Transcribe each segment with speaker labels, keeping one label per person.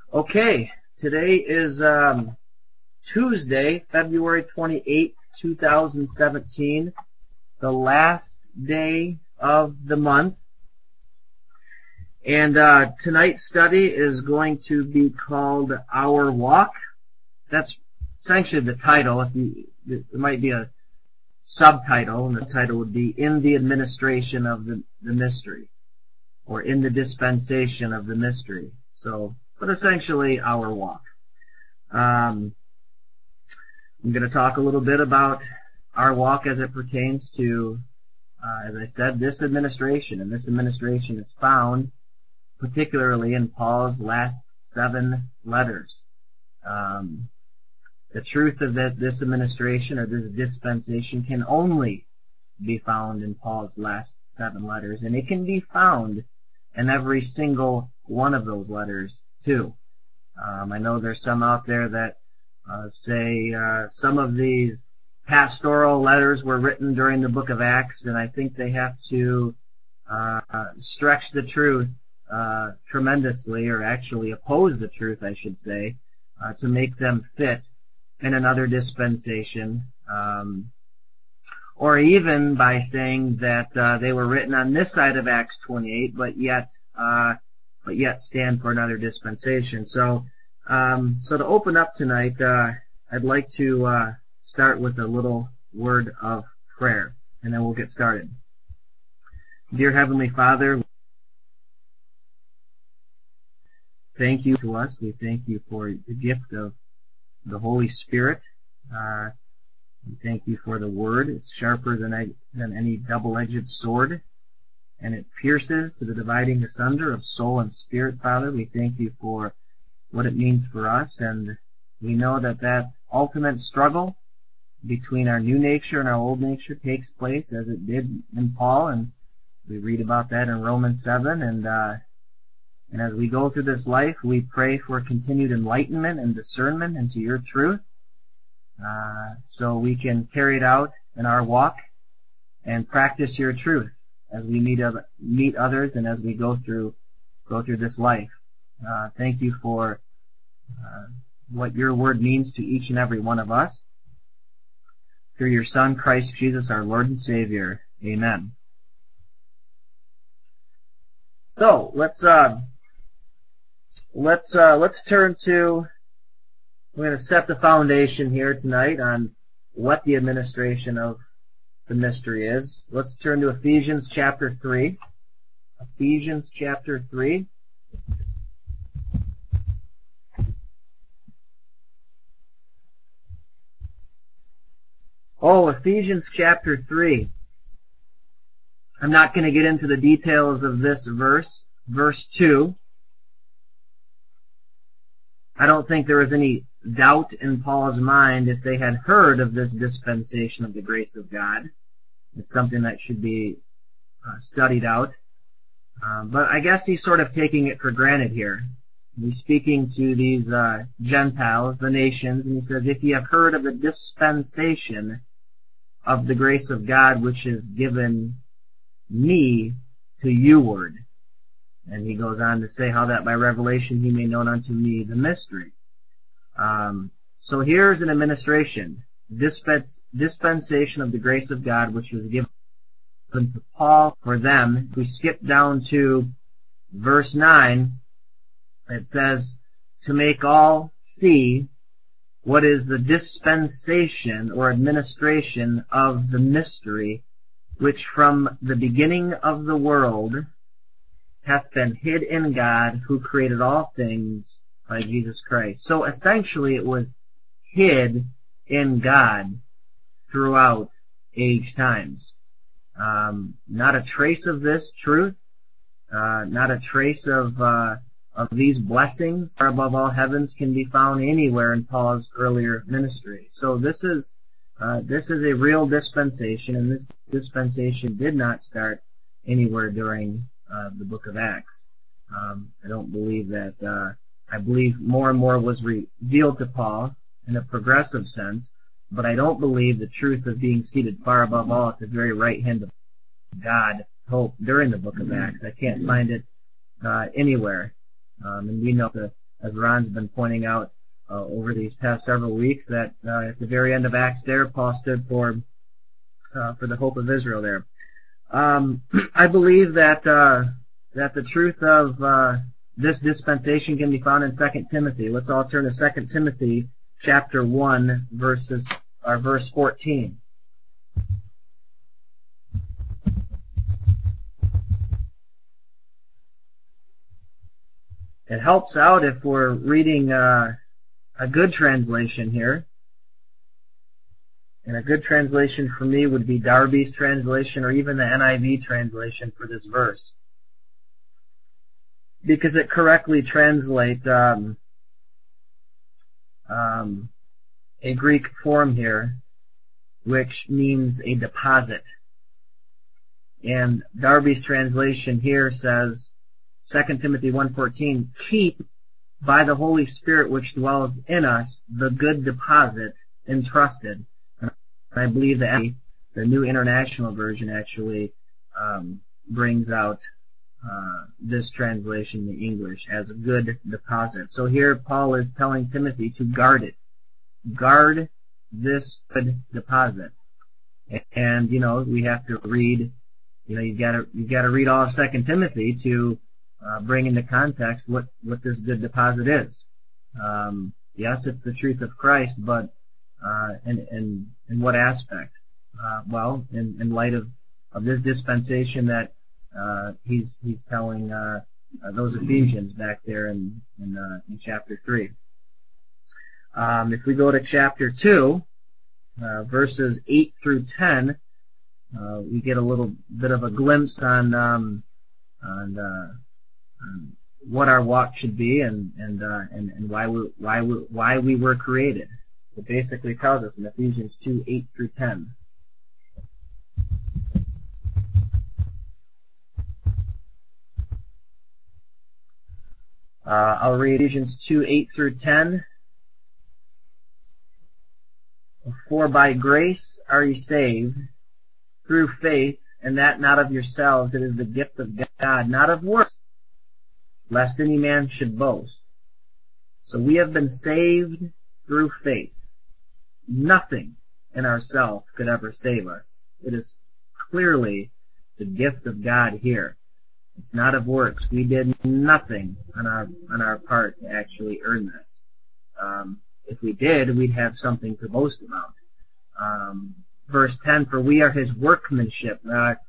Speaker 1: Okay, today is Tuesday, February 28th, 2017, the last day of the month. And tonight's study is going to be called Our Walk. That's essentially the title. There might be a subtitle, and the title would be In the Administration of the Mystery, or In the Dispensation of the Mystery. But essentially, Our Walk. I'm going to talk a little bit about our walk as it pertains to, as I said, this administration. And this administration is found particularly in Paul's last 7 letters. The truth of this administration or this dispensation can only be found in Paul's last 7 letters, and it can be found in every single one of those letters too. I know there's some out there that say some of these pastoral letters were written during the book of Acts, and I think they have to stretch the truth tremendously, or actually oppose the truth, I should say, to make them fit in another dispensation, or even by saying that they were written on this side of Acts 28, but yet stand for another dispensation. So to open up tonight, I'd like to start with a little word of prayer, and then we'll get started. Dear Heavenly Father, thank you to us. We thank you for the gift of the Holy Spirit. We thank you for the Word. It's sharper than any double-edged sword, and it pierces to the dividing asunder of soul and spirit, Father. We thank you for what it means for us, and we know that ultimate struggle between our new nature and our old nature takes place as it did in Paul, and we read about that in Romans 7, and as we go through this life, we pray for continued enlightenment and discernment into your truth, so we can carry it out in our walk and practice your truth as we meet others and as we go through this life. Thank you for what your word means to each and every one of us. Through your Son, Christ Jesus, our Lord and Savior. Amen. So let's turn to. We're going to set the foundation here tonight on what the administration of the mystery is. Let's turn to Ephesians chapter 3. Ephesians chapter 3. Ephesians chapter 3. I'm not going to get into the details of this verse. Verse 2. I don't think there was any doubt in Paul's mind if they had heard of this dispensation of the grace of God. It's something that should be studied out. But I guess he's sort of taking it for granted here. He's speaking to these Gentiles, the nations, and he says, if ye have heard of the dispensation of the grace of God which is given me to youward. And he goes on to say how that by revelation he made known unto me the mystery. So here's an administration, dispensation of the grace of God which was given to Paul for them. If we skip down to verse 9, it says, to make all see what is the dispensation or administration of the mystery which from the beginning of the world hath been hid in God, who created all things by Jesus Christ. So essentially it was hid in God throughout age times. Not a trace of this truth, not a trace of these blessings far above all heavens can be found anywhere in Paul's earlier ministry. So this is a real dispensation, and this dispensation did not start anywhere during the book of Acts. I don't believe that. I believe more and more was revealed to Paul in a progressive sense, but I don't believe the truth of being seated far above all at the very right hand of God during the book of Acts. I can't find it anywhere. And we know the as Ron's been pointing out over these past several weeks, that at the very end of Acts there, Paul stood for the hope of Israel there. I believe that the truth of this dispensation can be found in 2 Timothy. Let's all turn to 2 Timothy chapter 1, verse 14. It helps out if we're reading a good translation here. And a good translation for me would be Darby's translation or even the NIV translation for this verse, because it correctly translates a Greek form here, which means a deposit. And Darby's translation here says, 2 Timothy 1:14, keep by the Holy Spirit which dwells in us the good deposit entrusted. And I believe that the New International Version actually brings out this translation in English as a good deposit. So here Paul is telling Timothy to guard it. Guard this good deposit. And, we have to read, you've got to read all of 2 Timothy to bring into context what this good deposit is. Yes, it's the truth of Christ, but in what aspect? Well, in light of this dispensation that he's telling those Ephesians back there in chapter 3. If we go to chapter 2, verses 8 through 10, we get a little bit of a glimpse on what our walk should be and why we were created. It basically tells us in Ephesians 2, 8 through 10. I'll read Ephesians 2, 8 through 10. For by grace are ye saved, through faith, and that not of yourselves, it is the gift of God, not of works, lest any man should boast. So we have been saved through faith. Nothing in ourselves could ever save us. It is clearly the gift of God here. It's not of works. We did nothing on our part to actually earn this. If we did, we'd have something to boast about. Verse 10, for we are his workmanship.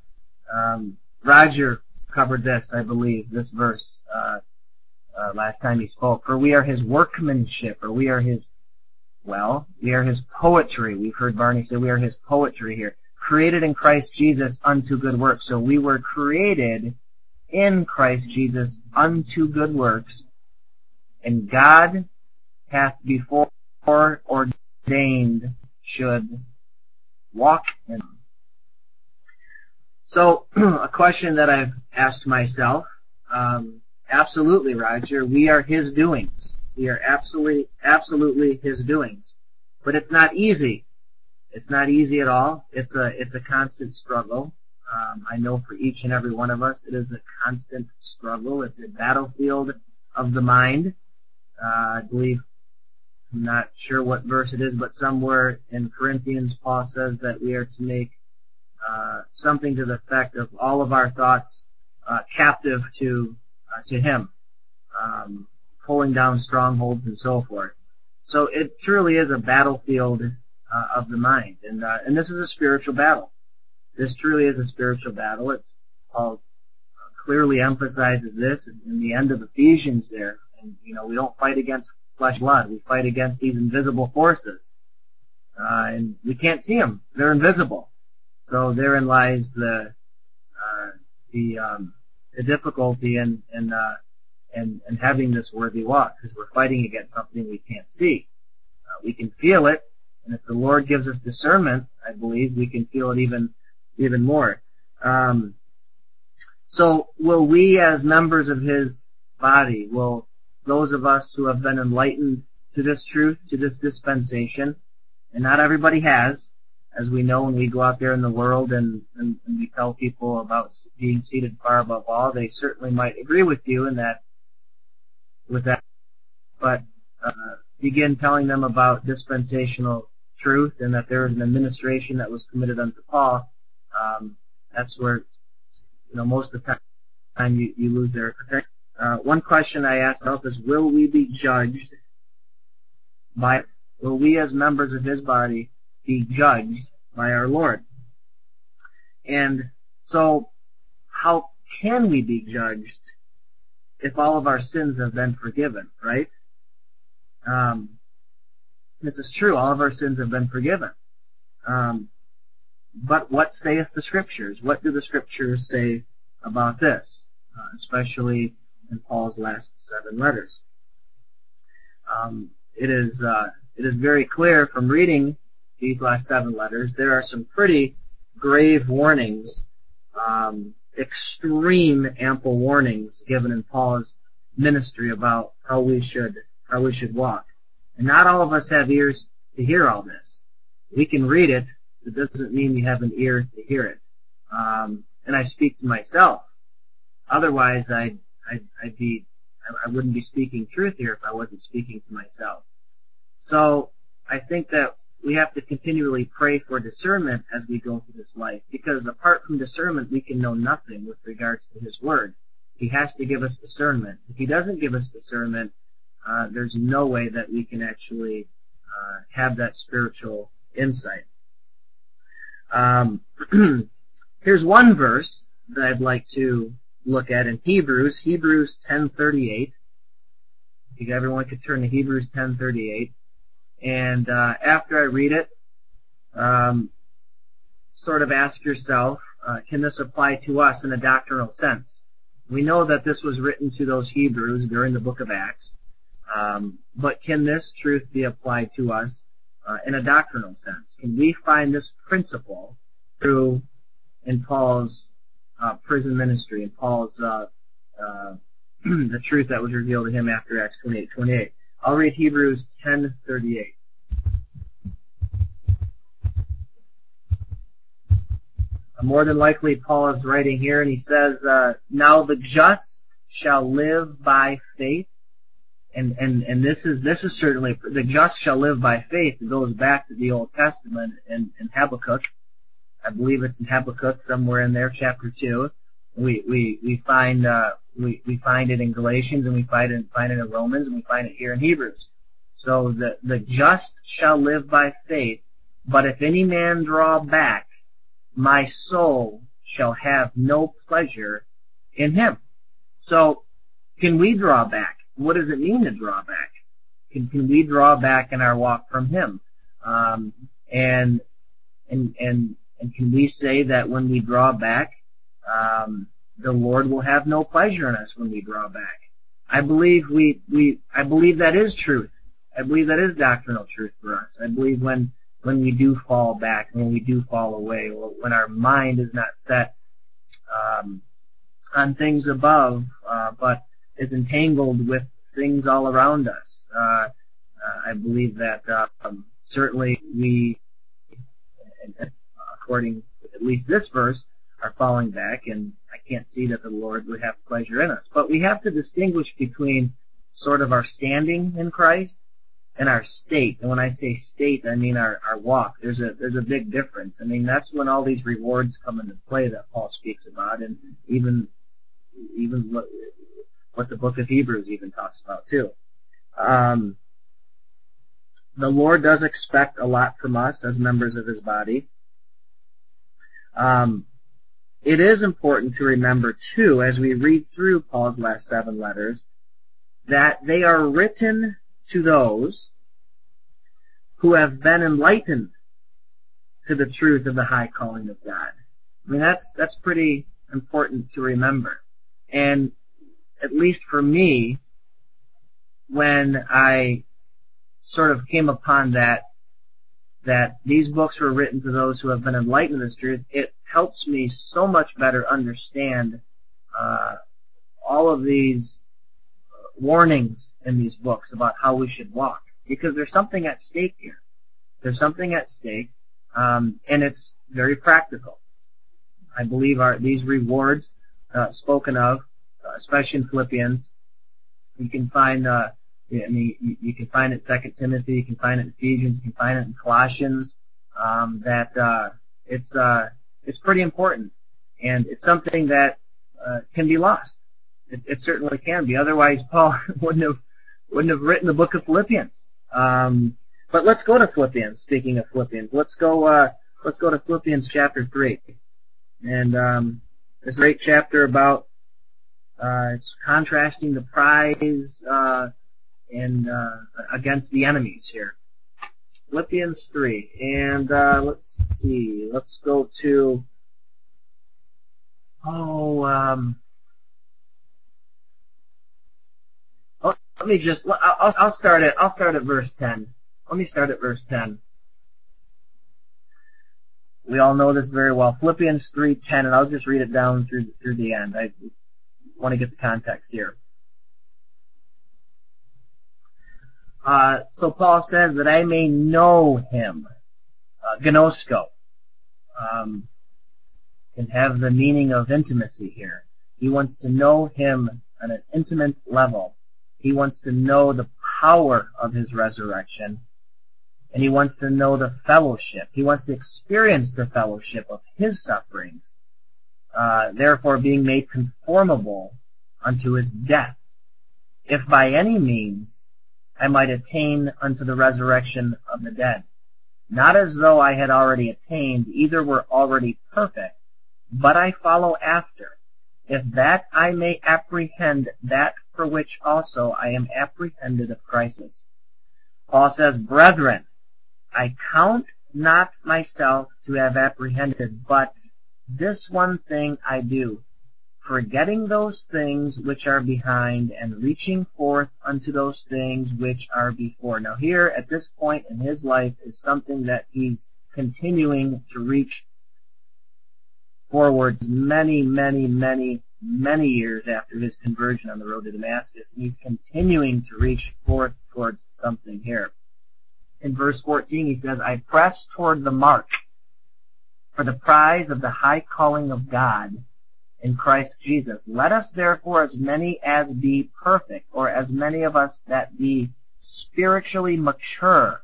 Speaker 1: Roger covered this, I believe, this verse last time he spoke. For we are his workmanship, or we are his poetry. We've heard Barney say we are his poetry here. Created in Christ Jesus unto good works. So we were created in Christ Jesus unto good works, and God hath before ordained should walk in them. So, a question that I've asked myself, absolutely, Roger, we are his doings. We are absolutely his doings. But it's not easy. It's not easy at all. It's a constant struggle. I know for each and every one of us, it is a constant struggle. It's a battlefield of the mind. I believe, I'm not sure what verse it is, but somewhere in Corinthians, Paul says that we are to make something to the effect of all of our thoughts captive to him, pulling down strongholds and so forth. So it truly is a battlefield of the mind, and this is a spiritual battle. This truly is a spiritual battle. Paul clearly emphasizes this in the end of Ephesians there. And, we don't fight against flesh and blood. We fight against these invisible forces. And we can't see them. They're invisible. So therein lies the difficulty in having this worthy walk, because we're fighting against something we can't see. We can feel it, and if the Lord gives us discernment, I believe we can feel it even more. So will we, as members of his body, will those of us who have been enlightened to this truth, to this dispensation, and not everybody has, as we know when we go out there in the world and we tell people about being seated far above all, they certainly might agree with you with that begin telling them about dispensational truth and that there was an administration that was committed unto Paul, that's where, most of the time you lose their attention. One question I asked myself is, will we as members of his body be judged by our Lord? And so, how can we be judged if all of our sins have been forgiven, right? This is true, all of our sins have been forgiven. But what saith the Scriptures? What do the Scriptures say about this? Especially in Paul's last 7 letters. It is very clear from reading these last 7 letters, there are some pretty grave warnings, extreme ample warnings given in Paul's ministry about how we should walk. And not all of us have ears to hear all this. We can read it, but it doesn't mean we have an ear to hear it. And I speak to myself. Otherwise, I wouldn't be speaking truth here if I wasn't speaking to myself. So I think that we have to continually pray for discernment as we go through this life, because apart from discernment, we can know nothing with regards to His Word. He has to give us discernment. If He doesn't give us discernment, there's no way that we can actually have that spiritual insight. Here's one verse that I'd like to look at in Hebrews 10:38. If everyone could turn to Hebrews 10:38. And after I read it, sort of ask yourself, can this apply to us in a doctrinal sense? We know that this was written to those Hebrews during the book of Acts, but can this truth be applied to us in a doctrinal sense? Can we find this principle through in Paul's prison ministry, in Paul's the truth that was revealed to him after Acts 28:28? I'll read Hebrews 10:38. More than likely, Paul is writing here, and he says, "Now the just shall live by faith," and this is certainly the just shall live by faith. It goes back to the Old Testament in Habakkuk. I believe it's in Habakkuk somewhere in there, chapter 2. We find it in Galatians, and we find it in Romans, and we find it here in Hebrews. So the just shall live by faith, but if any man draw back, my soul shall have no pleasure in him. So, can we draw back? What does it mean to draw back? Can we draw back in our walk from Him? And can we say that when we draw back, the Lord will have no pleasure in us when we draw back? I believe I believe that is truth. I believe that is doctrinal truth for us. I believe when we do fall back, when we do fall away, or when our mind is not set on things above, but is entangled with things all around us. I believe that certainly we, according to at least this verse, are falling back, and I can't see that the Lord would have pleasure in us. But we have to distinguish between sort of our standing in Christ and our state. And when I say state, I mean our walk. There's a big difference. I mean, that's when all these rewards come into play that Paul speaks about, and even what the book of Hebrews even talks about too. The Lord does expect a lot from us as members of His body. It is important to remember too, as we read through Paul's last 7 letters, that they are written to those who have been enlightened to the truth of the high calling of God. I mean, that's pretty important to remember. And at least for me, when I sort of came upon that these books were written to those who have been enlightened to this truth, it helps me so much better understand all of these warnings in these books about how we should walk, because there's something at stake here. There's something at stake, and it's very practical. I believe these rewards spoken of, especially in Philippians, you can find I mean, you can find it in 2 Timothy, you can find it in Ephesians, you can find it in Colossians, it's pretty important. And it's something that can be lost. It certainly can be. Otherwise, Paul wouldn't have written the book of Philippians. But let's go to Philippians. Speaking of Philippians, let's go to Philippians chapter 3. And it's a great chapter about it's contrasting the prize and against the enemies here. Philippians 3, and let's see. Let's go to I'll start at verse 10. Let me start at verse 10. We all know this very well. Philippians 3:10, and I'll just read it down through the end. I want to get the context here. So Paul says that I may know him, gnosko, can have the meaning of intimacy here. He wants to know him on an intimate level. He wants to know the power of his resurrection, and he wants to know the fellowship. He wants to experience the fellowship of his sufferings, therefore being made conformable unto his death, if by any means I might attain unto the resurrection of the dead. Not as though I had already attained, either were already perfect, but I follow after, if that I may apprehend that for which also I am apprehended of Christ. Paul says, Brethren, I count not myself to have apprehended, but this one thing I do, forgetting those things which are behind and reaching forth unto those things which are before. Now here, at this point in his life, is something that he's continuing to reach forward many, many, many, many years after his conversion on the road to Damascus. And he's continuing to reach forth towards something here. In verse 14, he says, I press toward the mark for the prize of the high calling of God in Christ Jesus. Let us therefore, as many as be perfect, or as many of us that be spiritually mature,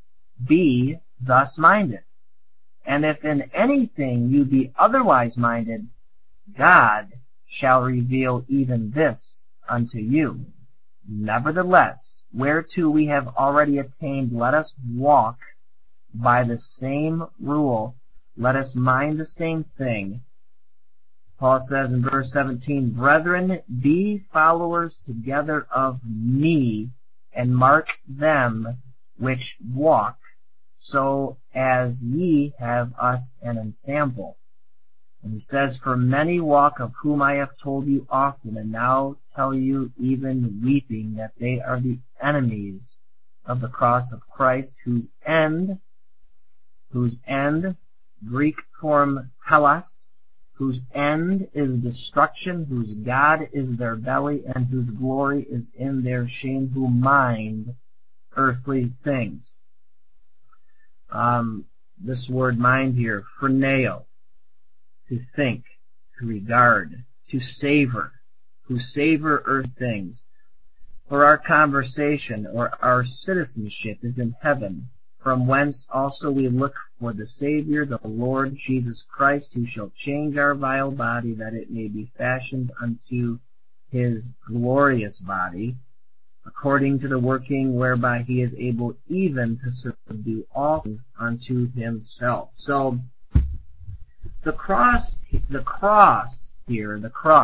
Speaker 1: be thus minded. And if in anything you be otherwise minded, God shall reveal even this unto you. Nevertheless, whereto we have already attained, let us walk by the same rule. Let us mind the same thing. Paul says in verse 17, Brethren, be followers together of me, and mark them which walk, so as ye have us an ensample. And he says, For many walk, of whom I have told you often, and now tell you even weeping, that they are the enemies of the cross of Christ, whose end, Greek form telos, whose end is destruction, whose God is their belly, and whose glory is in their shame, who mind earthly things. This word mind here, phroneo, to think, to regard, to savor, who savor earth things. For our conversation, or our citizenship, is in heaven, from whence also we look for the Savior, the Lord Jesus Christ, who shall change our vile body, that it may be fashioned unto his glorious body, according to the working whereby he is able even to subdue all things unto himself. So, the cross here,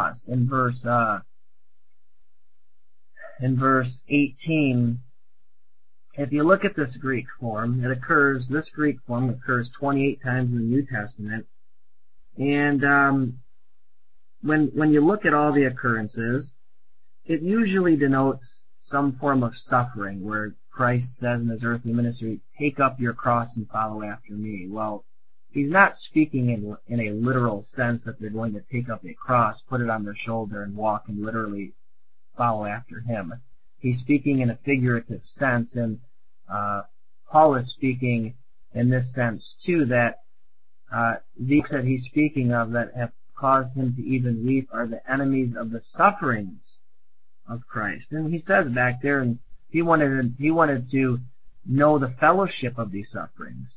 Speaker 1: in verse 18, if you look at this Greek form, this Greek form occurs 28 times in the New Testament. And when you look at all the occurrences, it usually denotes some form of suffering, where Christ says in his earthly ministry, take up your cross and follow after me. Well, he's not speaking in a literal sense that they're going to take up a cross, put it on their shoulder, and walk and literally follow after him. He's speaking in a figurative sense, and Paul is speaking in this sense too, that these that he's speaking of that have caused him to even weep are the enemies of the sufferings of Christ. And he says back there in He wanted to know the fellowship of these sufferings.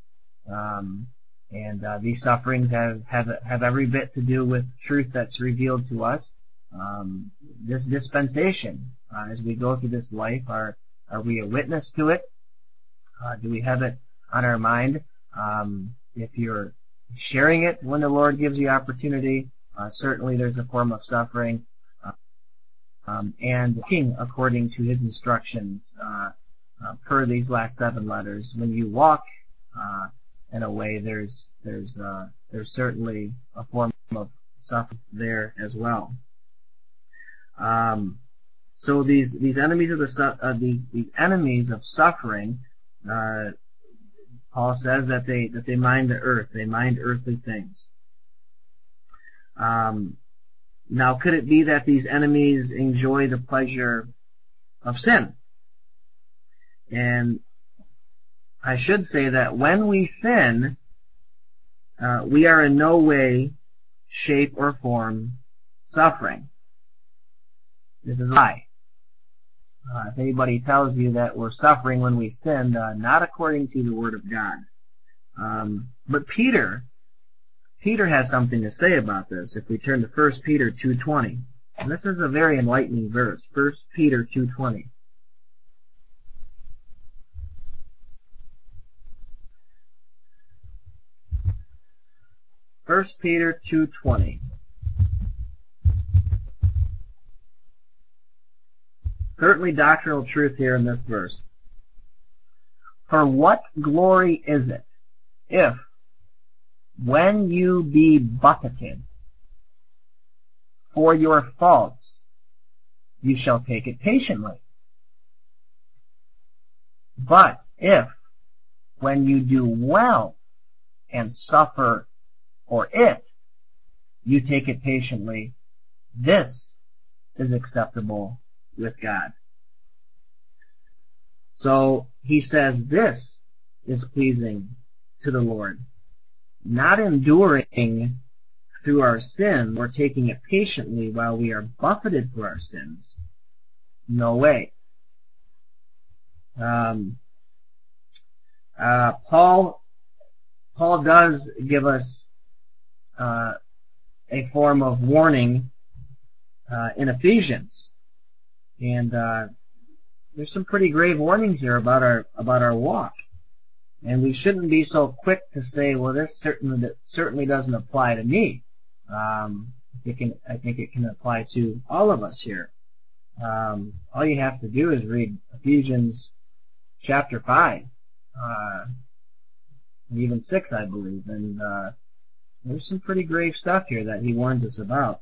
Speaker 1: These sufferings have every bit to do with truth that's revealed to us. This dispensation, as we go through this life, are we a witness to it? Do we have it on our mind? If you're sharing it when the Lord gives you opportunity, certainly there's a form of suffering. And walking according to His instructions, per these last 7 letters. When you walk in a way, there's certainly a form of suffering there as well. So these enemies of these enemies of suffering, Paul says that they mind the earth, they mind earthly things. Now, could it be that these enemies enjoy the pleasure of sin? And I should say that when we sin, we are in no way, shape, or form suffering. This is a lie. If anybody tells you that we're suffering when we sin, not according to the Word of God. But Peter has something to say about this. If we turn to 1 Peter 2:20, and this is a very enlightening verse. 1 Peter 2:20. First Peter 2:20. Certainly doctrinal truth here in this verse. For what glory is it if, when you be buffeted for your faults, you shall take it patiently? But if, when you do well and suffer for it, you take it patiently, this is acceptable with God. So he says this is pleasing to the Lord. Not enduring through our sin or taking it patiently while we are buffeted for our sins. No way. Paul does give us a form of warning in Ephesians, and there's some pretty grave warnings here about our walk, and we shouldn't be so quick to say, well, this certainly doesn't apply to me. I think it can apply to all of us here. All you have to do is read Ephesians chapter 5, and even 6, I believe, and there's some pretty grave stuff here that he warns us about.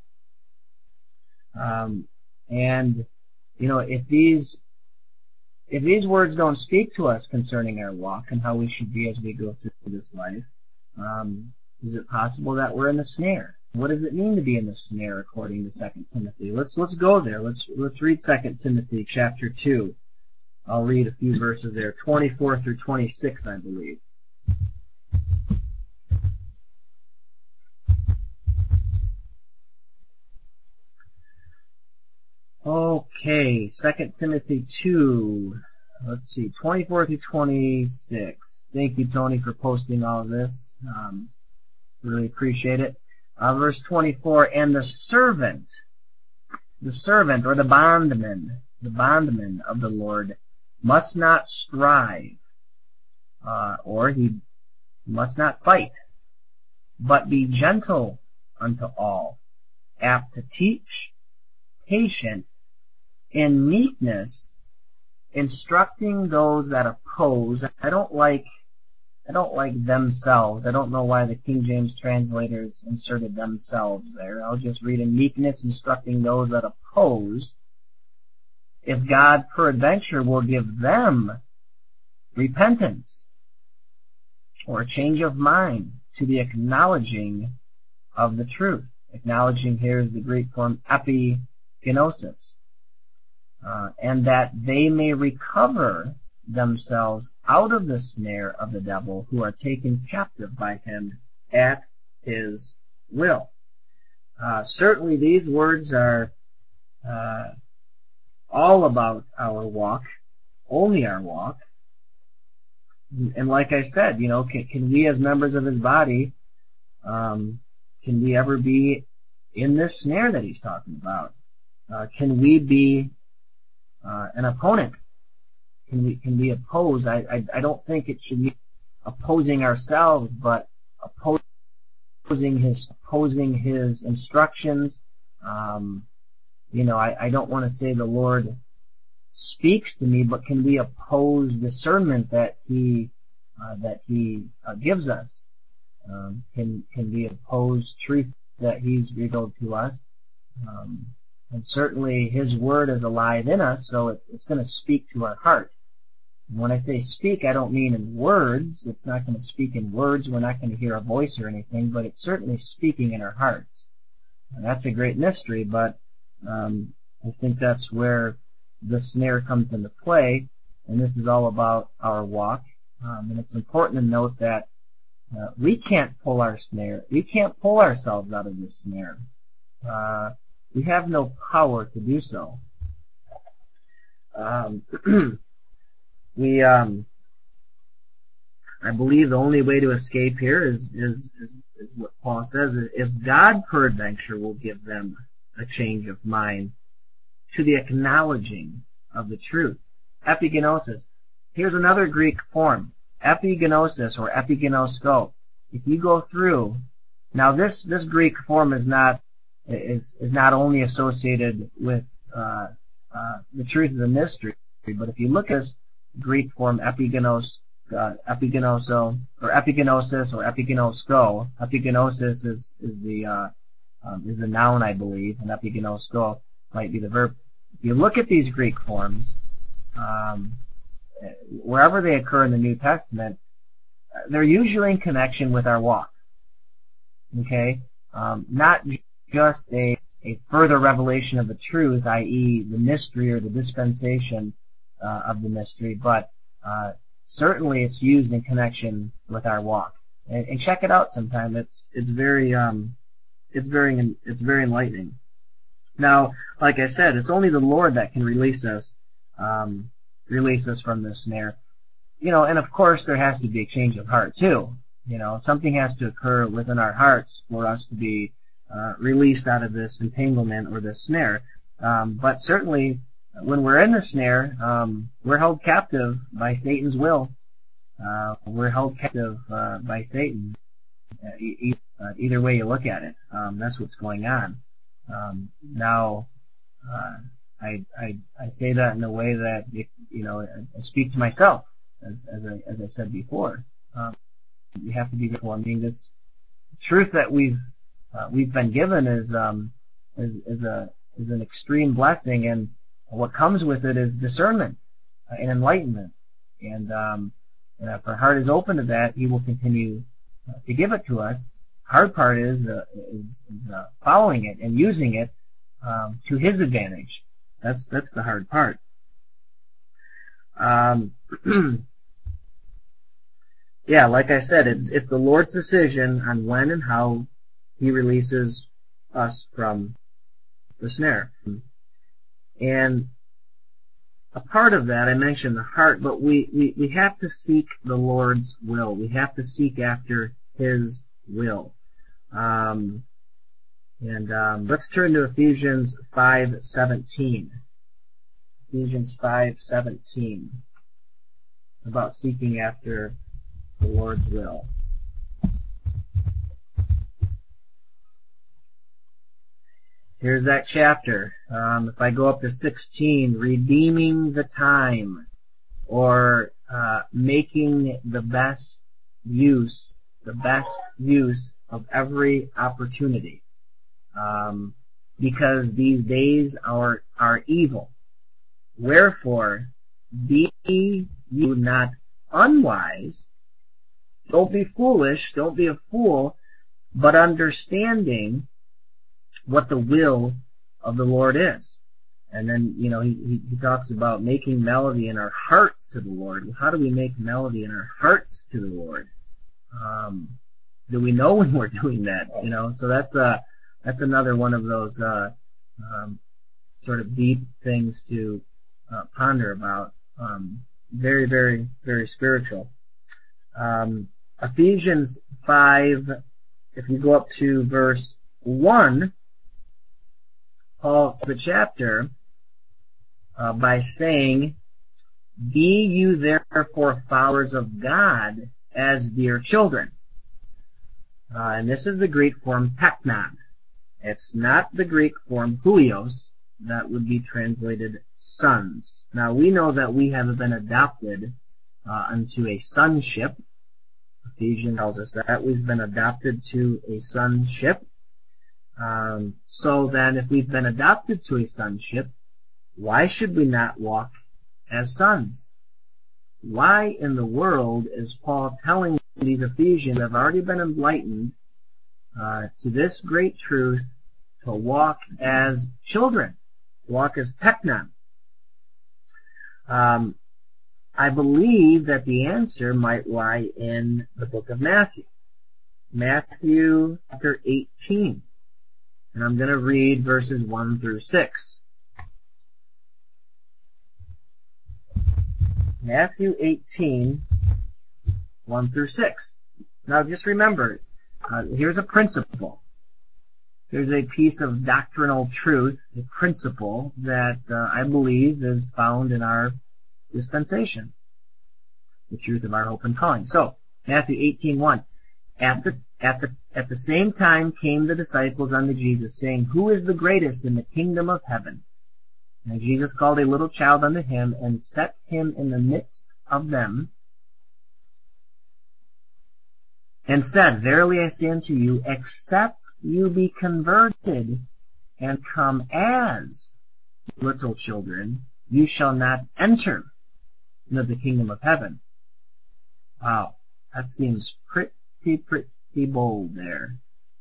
Speaker 1: And you know, if these words don't speak to us concerning our walk and how we should be as we go through this life, is it possible that we're in the snare? What does it mean to be in the snare according to 2 Timothy? Let's go there. Let's read 2 Timothy chapter 2. I'll read a few verses there, 24 through 26, I believe. Okay, 2 Timothy 2, let's see, 24 through 26. Thank you, Tony, for posting all of this. Really appreciate it. Verse 24, and the servant or the bondman of the Lord must not strive, or he must not fight, but be gentle unto all, apt to teach, patient, in meekness, instructing those that oppose. I don't like themselves. I don't know why the King James translators inserted themselves there. I'll just read in meekness, instructing those that oppose, if God peradventure will give them repentance or a change of mind to the acknowledging of the truth. Acknowledging here is the Greek form epigenosis. And that they may recover themselves out of the snare of the devil, who are taken captive by him at his will. Certainly these words are all about our walk only our walk. And like I said, can we as members of his body, can we ever be in this snare that he's talking about? Can we be an opponent? Can we oppose? I don't think it should be opposing ourselves, but opposing his instructions. I don't want to say the Lord speaks to me, but can we oppose discernment that he gives us? Can we oppose truth that he's revealed to us? And certainly his word is alive in us, so it's going to speak to our heart. And when I say speak, I don't mean in words. It's not going to speak in words. We're not going to hear a voice or anything, but it's certainly speaking in our hearts. And that's a great mystery, but I think that's where the snare comes into play, and this is all about our walk. And it's important to note that we can't pull our snare. We can't pull ourselves out of this snare. We have no power to do so. I believe the only way to escape here is what Paul says. If God peradventure will give them a change of mind to the acknowledging of the truth. Epigenosis. Here's another Greek form. Epigenosis or epigenosko. If you go through, now this Greek form is not only associated with the truth of the mystery, but if you look at this Greek form epigenoso or epigenosis or epigenosko, epigenosis is the noun, I believe, and epigenosko might be the verb. If you look at these Greek forms, wherever they occur in the New Testament, they're usually in connection with our walk. Okay? Not just a further revelation of the truth, i.e. the mystery or the dispensation of the mystery, but certainly it's used in connection with our walk. And check it out sometime. It's very enlightening. Now, like I said, it's only the Lord that can release us from this snare. And of course there has to be a change of heart too. Something has to occur within our hearts for us to be released out of this entanglement or this snare. But certainly when we're in the snare, we're held captive by Satan's will. We're held captive by Satan. Either way you look at it, that's what's going on. Now, I say that in a way that I speak to myself, as I said before. You have to be careful. I mean, this truth that we've been given is an extreme blessing, and what comes with it is discernment and enlightenment. And if our heart is open to that, He will continue to give it to us. Hard part is following it and using it to His advantage. That's the hard part. Yeah, like I said, it's the Lord's decision on when and how He releases us from the snare. And a part of that, I mentioned the heart, but we have to seek the Lord's will. We have to seek after His will. Let's turn to Ephesians 5:17. Ephesians 5:17. About seeking after the Lord's will. Here's that chapter. If I go up to 16, redeeming the time, or making the best use of every opportunity, because these days are evil. Wherefore, be you not unwise. Don't be foolish. Don't be a fool, but understanding what the will of the Lord is. And then, he talks about making melody in our hearts to the Lord. How do we make melody in our hearts to the Lord? Do we know when we're doing that? So that's another one of those sort of deep things to ponder about. Very, very, very spiritual. Ephesians 5, if you go up to verse 1, Paul the chapter by saying, "Be you therefore followers of God as dear children." And this is the Greek form teknon. It's not the Greek form huios. That would be translated sons. Now we know that we have been adopted unto a sonship. Ephesians tells us that we've been adopted to a sonship. So then if we've been adopted to a sonship, why should we not walk as sons? Why in the world is Paul telling these Ephesians have already been enlightened to this great truth to walk as children, walk as teknon? I believe that the answer might lie in the book of Matthew. Matthew chapter 18. And I'm going to read verses 1 through 6. Matthew 18, 1 through 6. Now just remember, here's a principle. There's a piece of doctrinal truth, a principle that I believe is found in our dispensation, the truth of our hope and calling. So, Matthew 18:1. At the same time came the disciples unto Jesus, saying, "Who is the greatest in the kingdom of heaven?" And Jesus called a little child unto him, and set him in the midst of them, and said, "Verily I say unto you, except you be converted and come as little children, you shall not enter into the kingdom of heaven." Wow, that seems pretty bold there.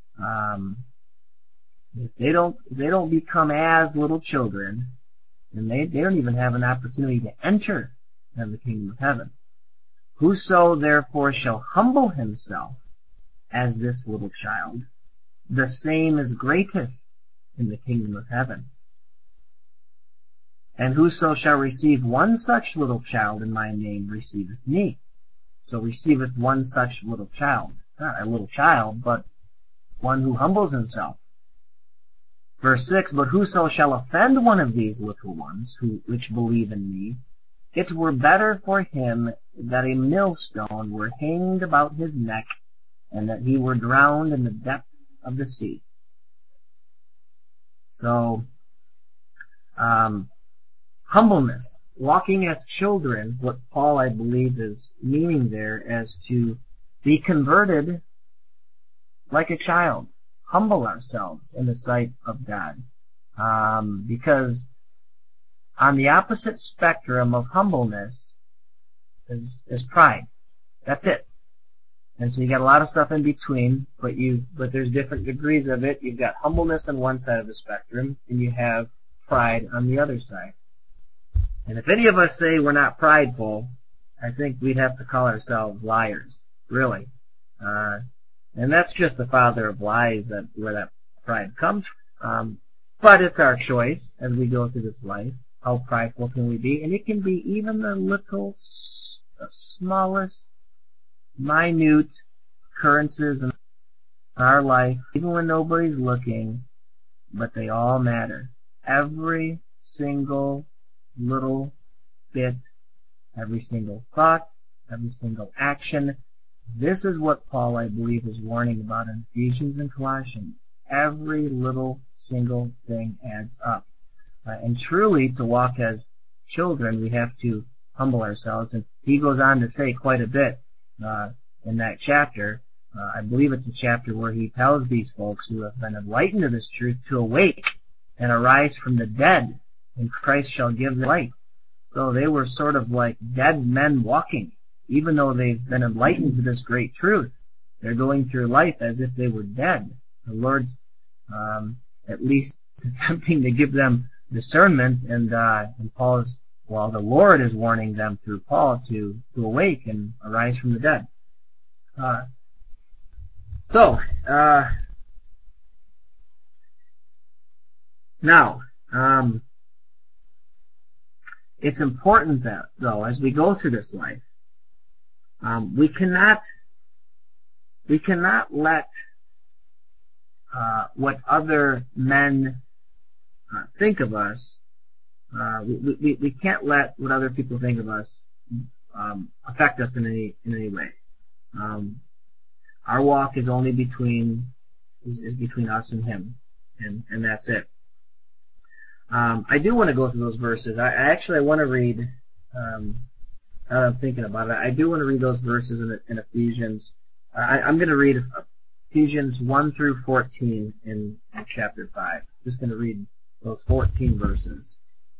Speaker 1: If they don't become as little children, then they don't even have an opportunity to enter into the kingdom of heaven. "Whoso therefore shall humble himself as this little child, the same is greatest in the kingdom of heaven. And whoso shall receive one such little child in my name receiveth me." So receiveth one such little child. Not a little child, but one who humbles himself. Verse 6, "But whoso shall offend one of these little ones, which believe in me, it were better for him that a millstone were hanged about his neck, and that he were drowned in the depth of the sea." So, humbleness, walking as children, what Paul, I believe, is meaning there as to be converted like a child, humble ourselves in the sight of God. Because on the opposite spectrum of humbleness is pride. That's it. And so you got a lot of stuff in between, but there's different degrees of it. You've got humbleness on one side of the spectrum, and you have pride on the other side. And if any of us say we're not prideful, I think we'd have to call ourselves liars, really. And that's just the father of lies, where that pride comes from. But it's our choice as we go through this life. How prideful can we be? And it can be even the smallest, minute occurrences in our life, even when nobody's looking, but they all matter. Every single little bit, every single thought, every single action. This is what Paul, I believe, is warning about in Ephesians and Colossians. Every little single thing adds up. And truly, to walk as children, we have to humble ourselves. And he goes on to say quite a bit in that chapter. I believe it's a chapter where he tells these folks who have been enlightened to this truth to awake and arise from the dead, and Christ shall give them light. So they were sort of like dead men walking. Even though they've been enlightened to this great truth, they're going through life as if they were dead. The Lord's at least attempting to give them discernment, and Paul's, well, the Lord is warning them through Paul to awake and arise from the dead. Now, it's important that, though, as we go through this life, we cannot let what other men think of us. We can't let what other people think of us affect us in any way. Our walk is only between us and Him, and that's it. I do want to go through those verses. I want to read. I'm thinking about it. I do want to read those verses in Ephesians. I'm going to read Ephesians 1 through 14 in chapter 5. Just going to read those 14 verses.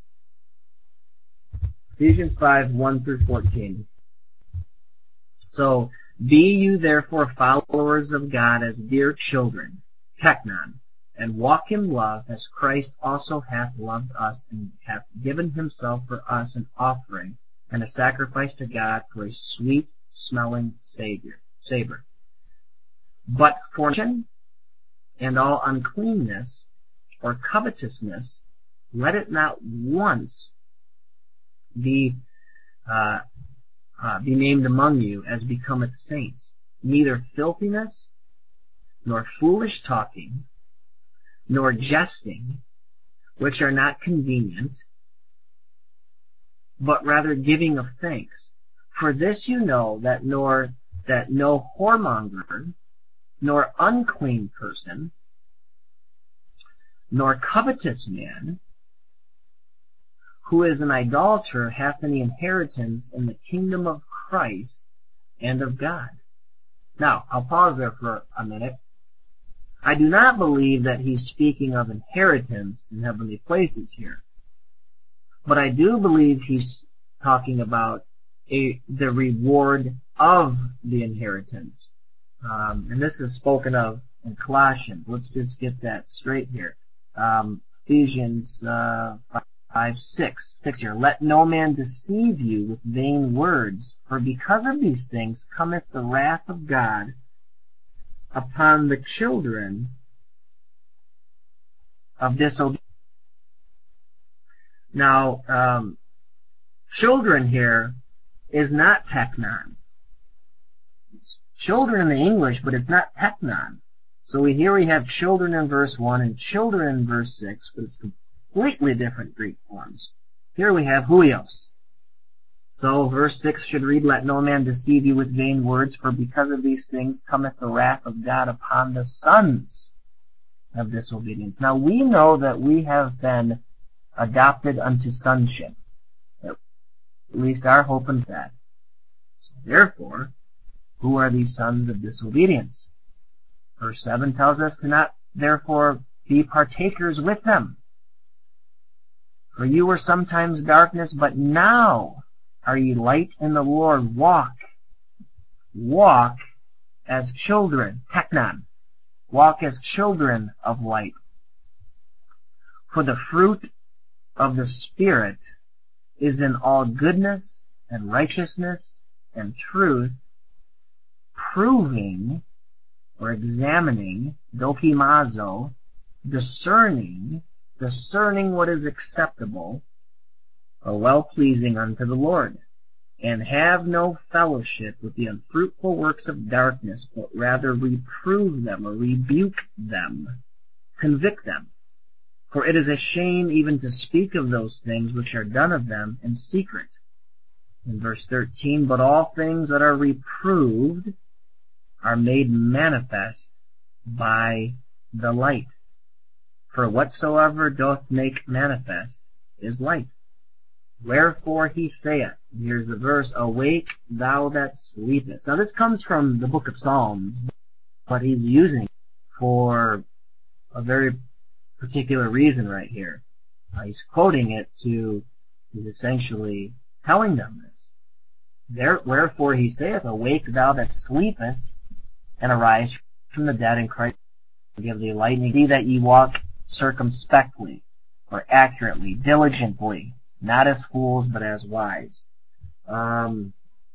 Speaker 1: Ephesians 5, 1 through 14. So, be you therefore followers of God as dear children, teknon, and walk in love as Christ also hath loved us and hath given himself for us an offering and a sacrifice to God for a sweet-smelling savor. But fornication and all uncleanness or covetousness, let it not once be named among you as becometh saints, neither filthiness, nor foolish talking, nor jesting, which are not convenient, but rather giving of thanks. For this you know, that no whoremonger, nor unclean person, nor covetous man, who is an idolater, hath any inheritance in the kingdom of Christ and of God. Now, I'll pause there for a minute. I do not believe that he's speaking of inheritance in heavenly places here. But I do believe he's talking about the reward of the inheritance. And this is spoken of in Colossians. Let's just get that straight here. Ephesians 5:6 here. Let no man deceive you with vain words, for because of these things cometh the wrath of God upon the children of disobedience. Now, children here is not teknon. Children in the English, but it's not teknon. So here we have children in verse 1 and children in verse 6, but it's completely different Greek forms. Here we have huios. So verse 6 should read, let no man deceive you with vain words, for because of these things cometh the wrath of God upon the sons of disobedience. Now we know that we have been adopted unto sonship. At least our hope is that. So therefore, who are these sons of disobedience? Verse 7 tells us to not therefore be partakers with them. For you were sometimes darkness, but now are ye light in the Lord. Walk as children, teknon. Walk as children of light. For the fruit of the Spirit is in all goodness and righteousness and truth, proving or examining, dokimazo, discerning what is acceptable or well-pleasing unto the Lord. And have no fellowship with the unfruitful works of darkness, but rather reprove them or rebuke them, convict them. For it is a shame even to speak of those things which are done of them in secret. In verse 13, but all things that are reproved are made manifest by the light. For whatsoever doth make manifest is light. Wherefore he saith, here's the verse, awake thou that sleepest. Now this comes from the book of Psalms, but he's using for a very particular reason right here. He's quoting it he's essentially telling them this. Wherefore he saith, awake thou that sleepest, and arise from the dead, and Christ will give thee light. And see that ye walk circumspectly, or accurately, diligently, not as fools, but as wise. Down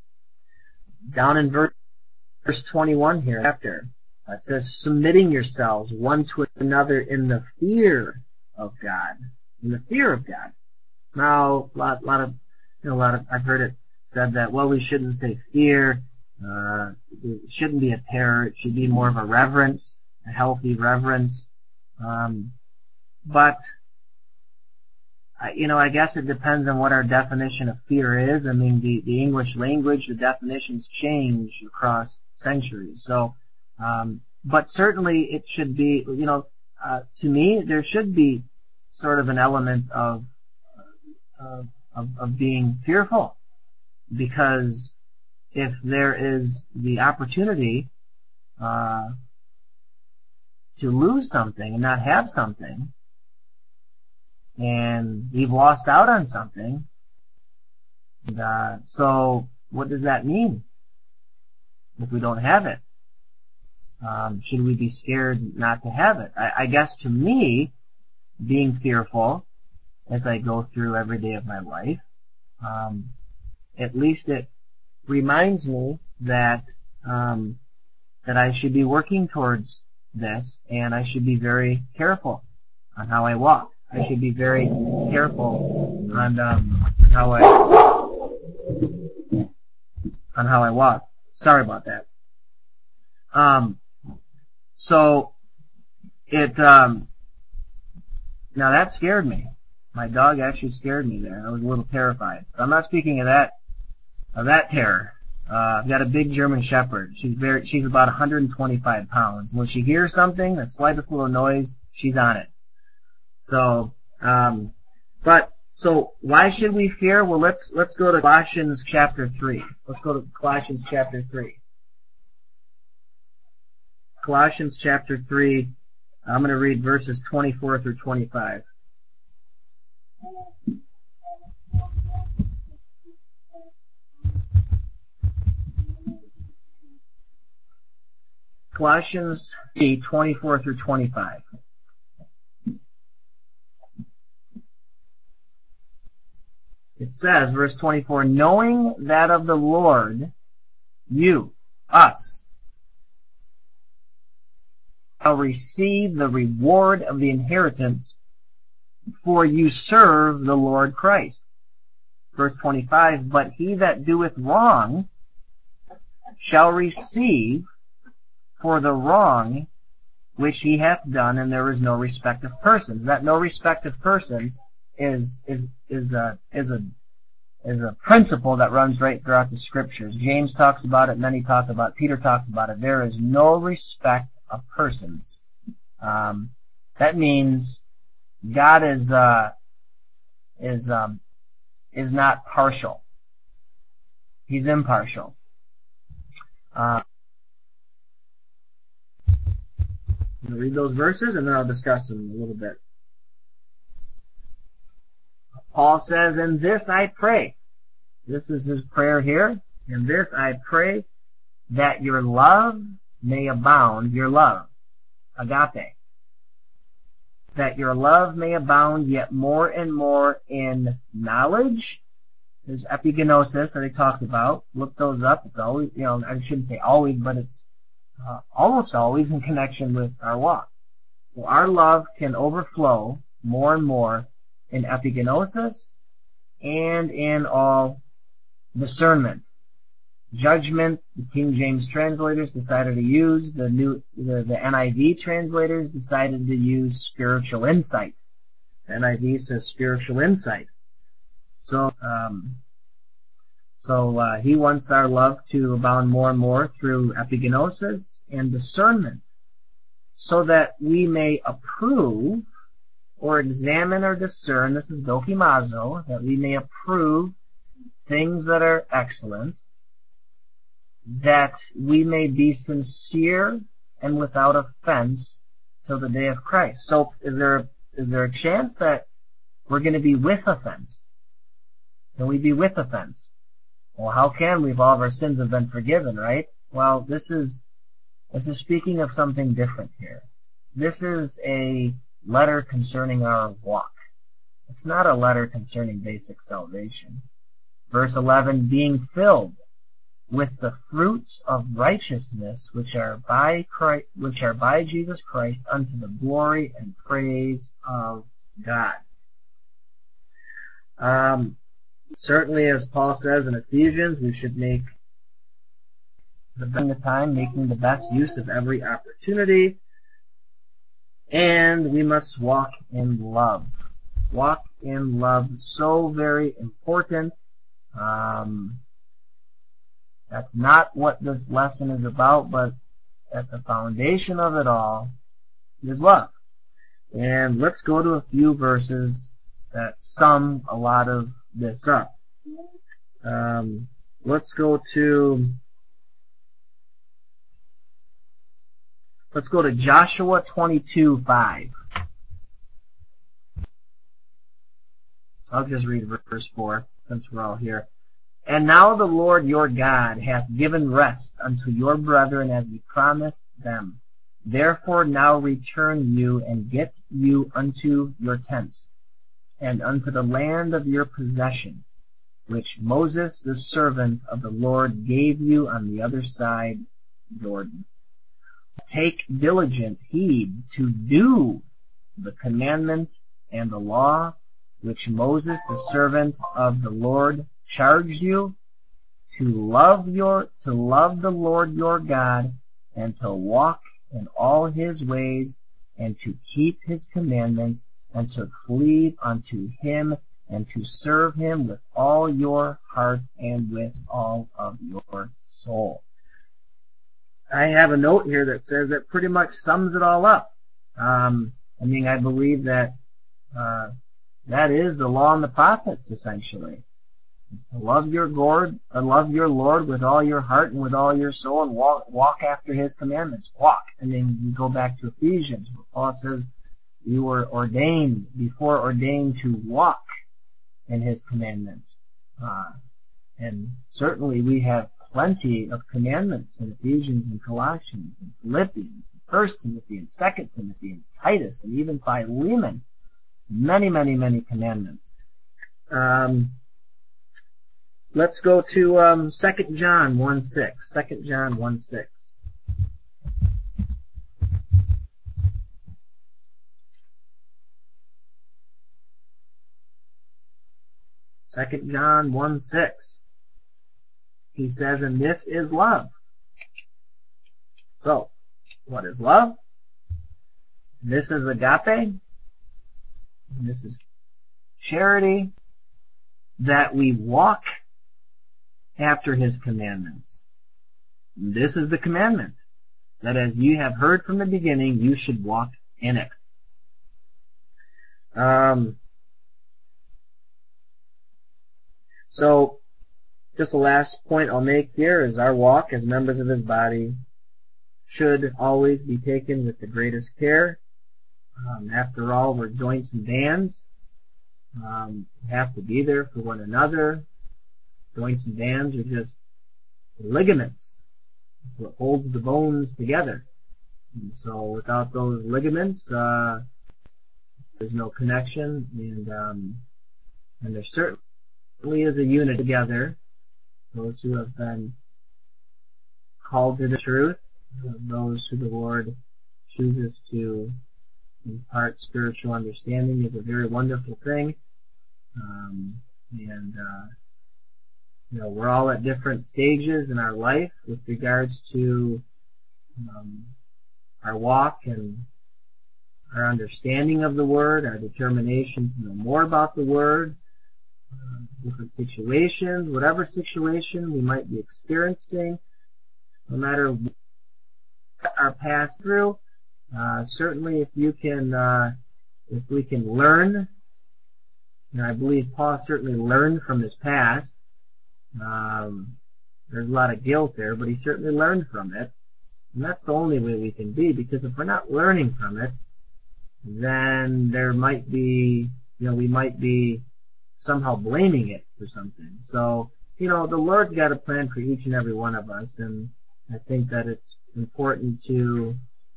Speaker 1: in verse 21 here, after, it says, submitting yourselves one to another in the fear of God. In the fear of God. Now, I've heard it said that, well, we shouldn't say fear. It shouldn't be a terror. It should be more of a reverence, a healthy reverence. But I guess it depends on what our definition of fear is. I mean, the English language, the definitions change across centuries. So, but certainly it should be, to me, there should be sort of an element of being fearful, because if there is the opportunity to lose something and not have something, and we've lost out on something, so what does that mean if we don't have it? Should we be scared not to have it? I guess to me, being fearful as I go through every day of my life, at least it reminds me that I should be working towards this, and I should be very careful on how I walk. I should be very careful on how I walk. Sorry about that. So it now that scared me. My dog actually scared me there. I was a little terrified. So I'm not speaking of that terror. I've got a big German Shepherd. She's about 125 pounds. When she hears something, the slightest little noise, she's on it. So, so why should we fear? Well, let's go to Colossians chapter 3. Let's go to Colossians chapter 3. Colossians chapter 3, I'm going to read verses 24 through 25. Colossians 3, 24 through 25. It says, verse 24, knowing that of the Lord, you, us, shall receive the reward of the inheritance, for you serve the Lord Christ. Verse 25, but he that doeth wrong shall receive for the wrong which he hath done, and there is no respect of persons. That no respect of persons is a principle that runs right throughout the Scriptures. James talks about it, many talk about it, Peter talks about it. There is no respect of persons. That means God is not partial. He's impartial. I'm going to read those verses and then I'll discuss them a little bit. Paul says, in this I pray. This is his prayer here. In this I pray that your love may abound, your love, agape, that your love may abound yet more and more in knowledge. There's epigenosis that I talked about. Look those up. It's always, I shouldn't say always, but it's almost always in connection with our walk. So our love can overflow more and more in epigenosis and in all discernment. Judgment, the King James translators decided to use. The NIV translators decided to use spiritual insight. The NIV says spiritual insight. So he wants our love to abound more and more through epigenosis and discernment, so that we may approve or examine or discern, this is dokimazo, that we may approve things that are excellent, that we may be sincere and without offense till the day of Christ. So is there a chance that we're going to be with offense? Can we be with offense? Well, how can we if all of our sins have been forgiven, right? Well, this is speaking of something different here. This is a letter concerning our walk. It's not a letter concerning basic salvation. Verse 11, being filled with the fruits of righteousness which are by Jesus Christ unto the glory and praise of God. Certainly, as Paul says in Ephesians, we should make the time, making the best use of every opportunity, and we must walk in love. Walk in love, so very important. That's not what this lesson is about, but at the foundation of it all is love. And let's go to a few verses that sum a lot of this up. Let's go to Joshua 22:5. I'll just read verse 4 since we're all here. And now the Lord your God hath given rest unto your brethren as he promised them. Therefore now return you and get you unto your tents, and unto the land of your possession, which Moses the servant of the Lord gave you on the other side Jordan. Take diligent heed to do the commandment and the law which Moses the servant of the Lord charged you, to love the Lord your God, and to walk in all his ways, and to keep his commandments, and to cleave unto him, and to serve him with all your heart and with all of your soul. I have a note here that says that pretty much sums it all up. I believe that that is the law and the prophets, essentially. It's to love your Lord with all your heart and with all your soul, and walk after his commandments. Walk. And then you go back to Ephesians, where Paul says you were ordained to walk in his commandments. And certainly we have plenty of commandments in Ephesians and Colossians and Philippians, 1 Timothy and 2 Timothy and Titus and even Philemon. Many, many, many commandments. Let's go to 2 John 1:6. 2 John 1:6. Second John 1:6. He says, and this is love. So, what is love? This is agape. And this is charity, that we walk after his commandments. This is the commandment, that as you have heard from the beginning, you should walk in it. So, just the last point I'll make here is our walk as members of his body should always be taken with the greatest care. After all, we're joints and bands. We have to be there for one another. Joints and bands are just ligaments. It's what holds the bones together. And so without those ligaments, there's no connection, and there certainly is a unit together. Those who have been called to the truth, those who the Lord chooses to impart spiritual understanding, is a very wonderful thing. We're all at different stages in our life with regards to our walk and our understanding of the Word, our determination to know more about the Word, different situations, whatever situation we might be experiencing, no matter what our past through. Certainly, if we can learn, and I believe Paul certainly learned from his past. There's a lot of guilt there, but he certainly learned from it, and that's the only way we can be. Because if we're not learning from it, then there might be, we might be somehow blaming it for something. So, the Lord's got a plan for each and every one of us, and I think that it's important to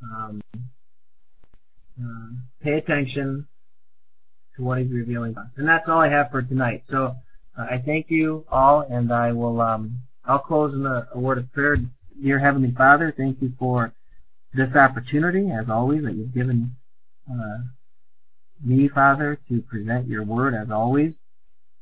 Speaker 1: pay attention to what he's revealing to us. And that's all I have for tonight. So I thank you all, and I will I'll close in a word of prayer. Dear Heavenly Father, thank you for this opportunity, as always, that you've given me, Father, to present your word, as always.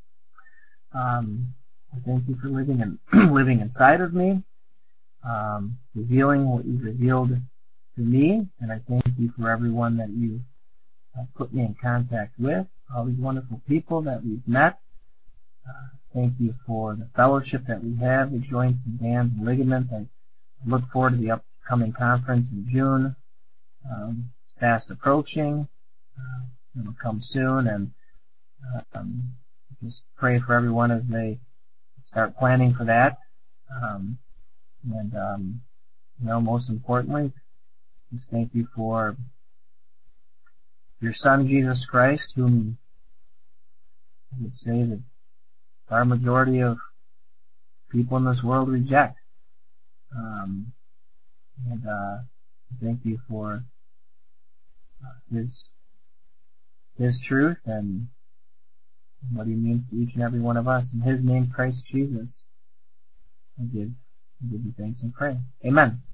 Speaker 1: I thank you for living inside of me, revealing what you've revealed to me, and I thank you for everyone that you put me in contact with, all these wonderful people that we've met. Thank you for the fellowship that we have, the joints and bands and ligaments. I look forward to the upcoming conference in June. It's fast approaching. It'll come soon, and just pray for everyone as they start planning for that. Most importantly, just thank you for your Son, Jesus Christ, whom I would say that our majority of people in this world reject. Thank you for His truth and what He means to each and every one of us. In His name, Christ Jesus, I give you thanks and pray. Amen.